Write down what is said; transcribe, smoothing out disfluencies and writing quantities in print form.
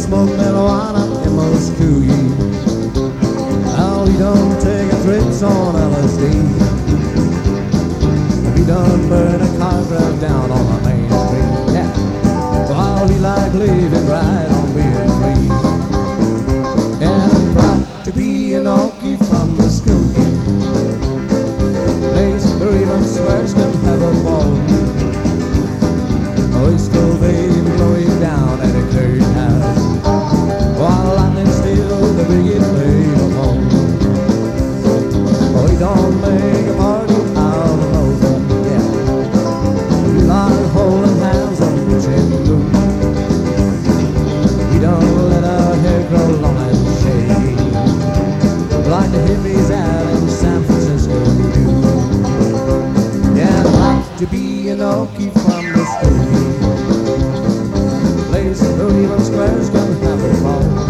smoke marijuana in Moscow. Well, he done take a trips on LSD. He done burn a car drive down on the main street. Yeah. While he like living right on being free. And I'm proud to be an Okie from the school. Place where even swears can have a ball. Oh, he's still baby blowing down at a clearing house. While I'm still the biggest play of home. Oh, he don't make a party out of over. Yeah. He like holding hands and pushing blue. He don't let our hair grow long and shaggy, like the hippies out in San Francisco do. Yeah, I'd like to be an Okie from the school. Place where even squares can have a ball.